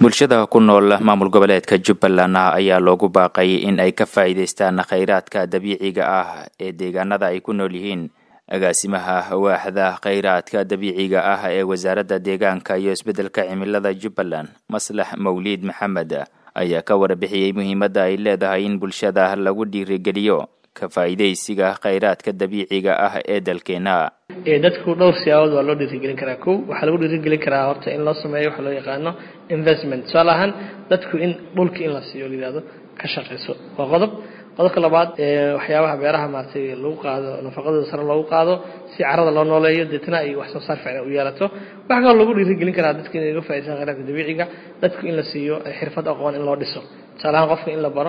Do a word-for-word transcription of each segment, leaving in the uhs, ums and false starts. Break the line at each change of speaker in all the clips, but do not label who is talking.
bulshada ku nool maamul goboleedka Jubbaland ayaa loogu baaqay in ay ka faa'iideystaan kheyraadka dabiiciga ah ee deegaanada ay ku nool yihiin. agaasimaha waaxda kheyraadka dabiiciga ah ee wasaaradda deegaanka iyo isbeddelka cimilada Jubbaland Maslax Mawlid Maxamed ayaa ka warbixiyay muhiimadda ay leedahay in bulshada lagu dhiirigeliyo ka faa'iideysiga kheyraadka dabiiciga ah ee dalkeena.
ee dadku dhowr siyaabood waa loo dhiirigelin karaa. Kow waxa lagu dhiirigelin karaa horta in loo sameeyo waxa loo yaqaano investment. Salahan dadku in dhulka in la siiyo lidaado ka shaqeyso. Waa qodob. qodobka labaad ee waxyaabaha beeraha maartay lagu qaado nafaqada sare lagu qaado si carrada loo nooleeyo dadna ay wax soo saar fiican u yeelato. waxa kale lagu dhiirigelin karaa dadka in ay uga faa'iideystaan kheyraadka dabiiciga, dadku in la siiyo xirfad aqoon in loo dhiso. Salahan qofka in la baro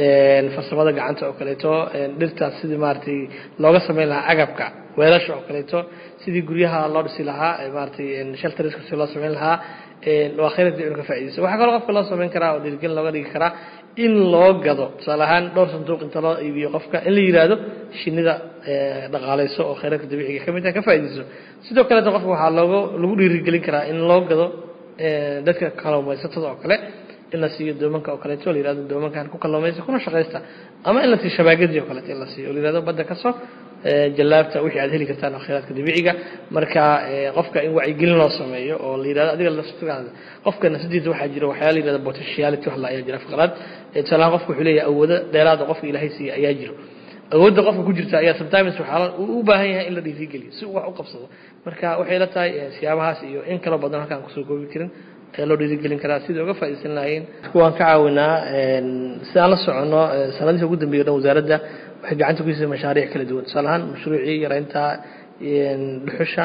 ee farsamada gacanta oo kaleeto dhirta sidii maartay looga sameyn lahaa agabka weelasha oo kaleeto sidii guryaha loo dhisi lahaa maartay shelters si loo sameyn lahaa ee waa kheyraadka inuu ka faa'iideysto. waxa kale qofka loo sameyn karaa oo dhiirigelin looga dhigi karaa in loo gado salahan dhowr sanduuq inta loo iibiyo qofka in la yiraahdo shinida dhaqaaleyso oo kheyraadka dabiiciga ka mid ah ka faa'iideyso. sidoo kale qofka waxa looga lagu dhiirigelin karaa in loo gado dadka kalluumaysatada oo kale in la siiyo doomanka oo kaleeto la yiraahdo doomankan ku kalluumaysa kuna shaqeysta ama in la siiyo shabaagadii oo kaleeto in la siiyo la yiraahdo badda ka soo jalaabta wixii aad heli kartaan kheyraadka dabiiciga. marka qofka in wacyi gelin loo sameeyo oo la yiraahdo adiga la soo qofka nafsidiisa waxa jira waxyaalo la yiraahdo potentiality wax la ayaa jira faqrad ee qofku wuxuu leeyahay awoodo dheeraad qofka Ilaahay siiyo ayaa jiro. awoodda qofka ku jirta ayaa sometimes waxa uu u baahan yahay in la dhiirigeliyo si uu wax u qabsado. marka waxay la tahay siyaabahaas iyo in kala badan halkaan ku soo koobi karin loo dhiirigelin karaa sidoo uga faa'iideysan lahayn. kuwan ka caawinaa si aan la socono sanadihii ugu dambeeyay wasaaradda waxay gacanta ku siisay mashaariic kala duwan. salahan mashruucii yareynta dhuxusha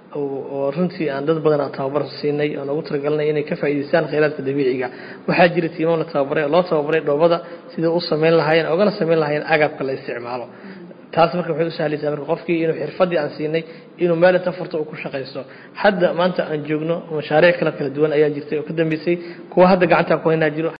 oo runtii aan dad badan tababar siinay oo ugu talagalnay inay ka faa'iideystaan kheyraadka dabiiciga. waxaa jira tiimo la tababaray loo tababaray dhoobada sida uu sameyn lahayn oo gala sameyn lahayn agabka la isticmaalo. taas marka waxay u sahlaysaa marka qofkii inuu xirfadii aan siinay inuu meel inta furto uu ku shaqeysto. hadda maanta aan joogno mashaariic kala kala duwan ayaa jirtay oo ka dambeysay kuwa hadda gacanta ku haynaa jiro.